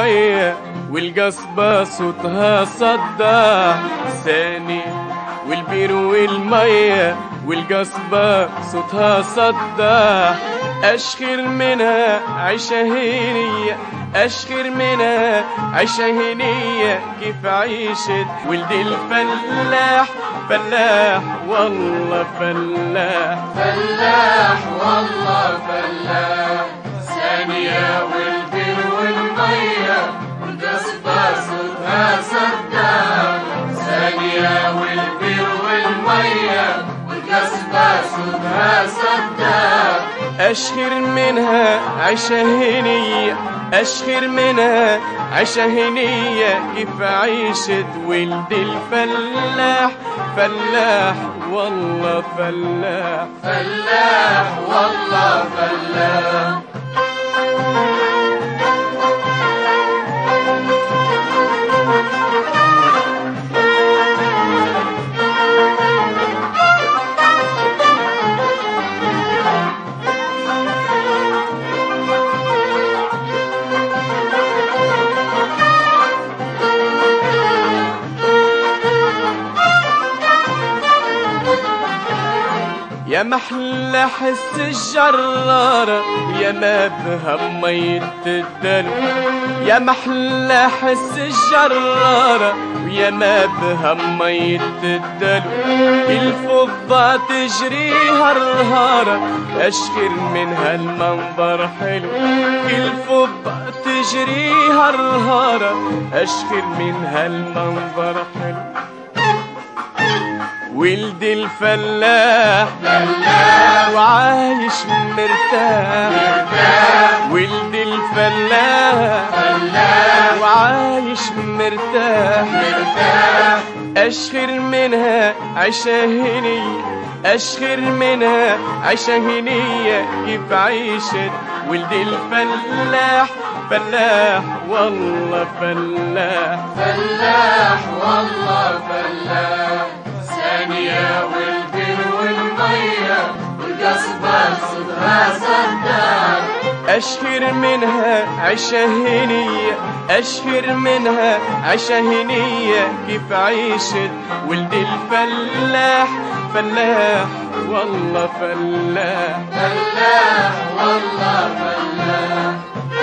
والمية والقصبة صوتها صدى ثاني، والبير والمية والقصبة صوتها صدى. أشخر منها عيشة هنية، أشخر منها عيشة هنية، كيف عيشت ولد الفلاح فلاح والله فلاح، فلاح والله فلاح. ثانية والبير والمية والقصبة صوتها صدى، ثانية والبير والمية والقصبة صوتها صدى. أشخر منها عيشة هنية، أشخر منها عيشة هنية، كيف عيشت ولد الفلاح فلاح والله فلاح، فلاح والله فلاح. يا محلى حس الجرارة يا ما بهم مية الدلو، يا محلى حس الجرارة ويا ما بهم مية الدلو. الفضة تجريها الرهارة أشخر منها المنظر حلو، الفضة تجريها الرهارة أشخر منها المنظر حلو. ولد الفلاح فلاح وعايش مرتاح، ولد الفلاح فلاح وعايش مرتاح، أشخر منها عيشة هنية، أشخر منها عيشة هنية، كيف عيشت ولد الفلاح فلاح والله فلاح، فلاح والله فلاح. ثانية والبير والمية والقصبة صوتها صدى، أشخر منها عيشة هنية، أشخر منها عيشة هنية، كيف عيشت ولد الفلاح فلاح والله فلاح، فلاح والله فلاح.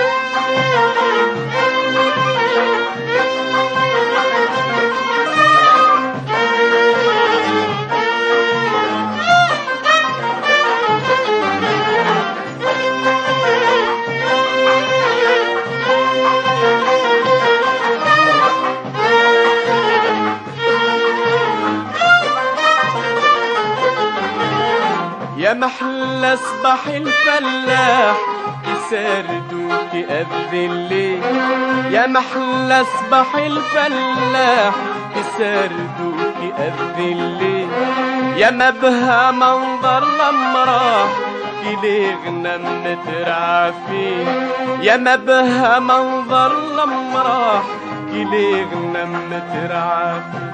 يا محلى صباح الفلاح يسردوك قبل الليل، يا محلى صباح الفلاح يسردوك قبل الليل. يا ما بها منظر لما راح كلي غنم ترعى فيه، يا ما بها منظر لما راح كلي غنم ترعى فيه.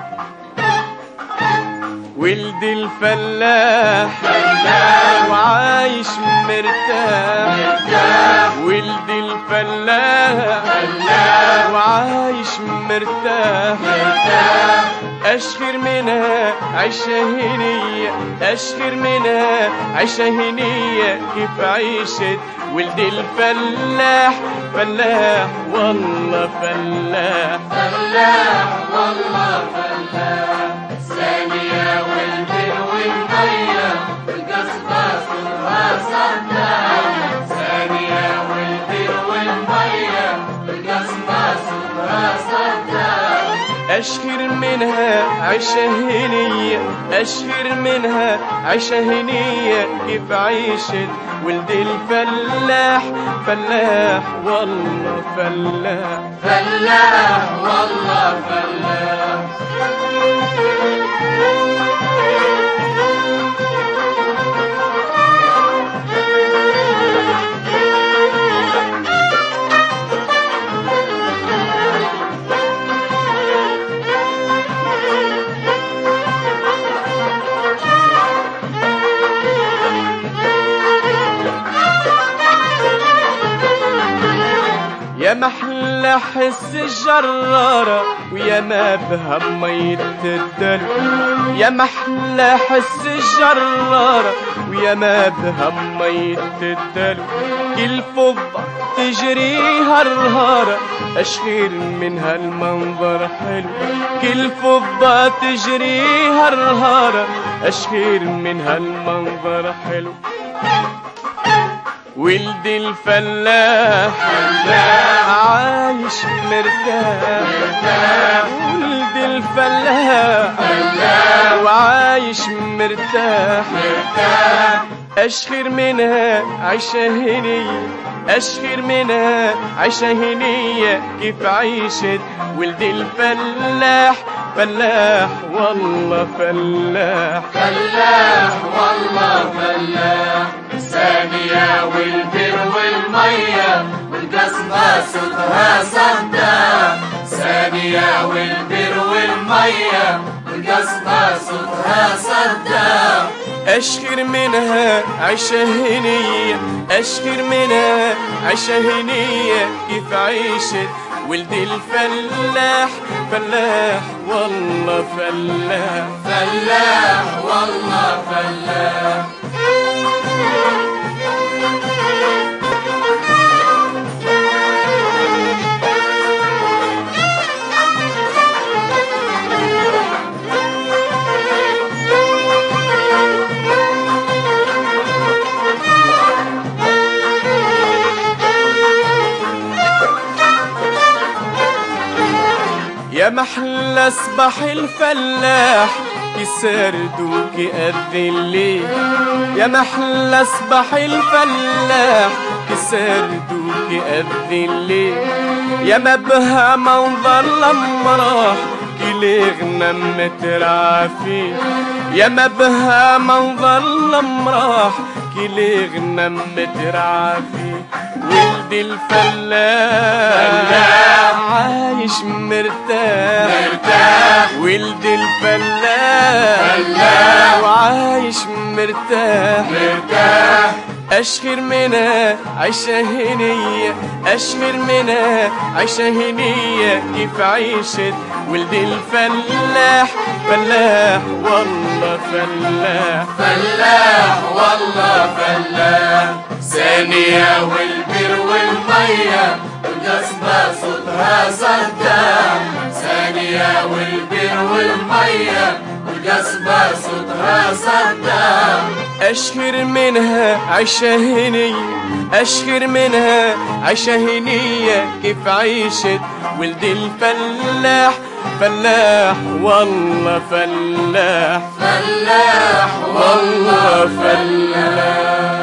ولد الفلاح فلاح وعايش مرتاح، ولد الفلاح فلاح وعايش مرتاح، أشخر منها عيشة هنية، أشخر منها عيشة هنية، كيف عيشت ولد الفلاح فلاح والله فلاح، فلاح والله فلاح. ثانية والبير والمية والقصبة صوتها صدى، ثانية والبير والمية والقصبة صوتها صدى. أشخر منها عيشة هنية، أشخر منها عيشة هنية، كيف عيشت ولد الفلاح فلاح والله فلاح، فلاح والله فلاح. يا محلى محلى حس الجرارة ويا ما بها مية الدلو، يا محلى حس الجرارة ويا ما بها مية الدلو، كل فضة تجريها الهارة أشخير منها المنظر حلو، كل فضة تجريها الهارة أشخير منها المنظر حلو. ولد الفلاح عايش مرتاح، ولد الفلاح وعايش مرتاح، أشخر منها عيشة هنية، أشخر منها عيشة هنية، كيف عيشت ولد الفلاح، فلاح والله فلاح، فلاح والله فلاح. ثانية والبر والمية والقصبة صوتها صدام، ثانية والبر والمية والقصبة صوتها صدام، أشخر منها عيشة هنية، أشخر منها عيشة هنية، كيف عيشت ولد الفلاح، فلاح والله فلاح، فلاح والله فلاح. يا محلى صباح الفلاح يسردوك الذلي، يا محلى صباح الفلاح يسردوك الذلي، يا ما بها منظر لمراح كل غنم ترعى فيه، يا ما بها منظر لمراح كل غنم ترعى فيه، ولد الفلاح عايش مرتاح، ولد الفلاح وعايش مرتاح، أشخر منها عيشة هنية، أشخر منها عيشة هنية، كيف عيشت ولد الفلاح، فلاح والله فلاح، فلاح والله فلاح. ثانية والبر والمية والقصبة صوتها صدام، ثانية والبر والمية والقصبة صوتها صدام، أشخر منها عيشة هنية، أشخر منها عيشة هنية، كيف عيشت ولد الفلاح، فلاح والله فلاح، فلاح والله فلاح.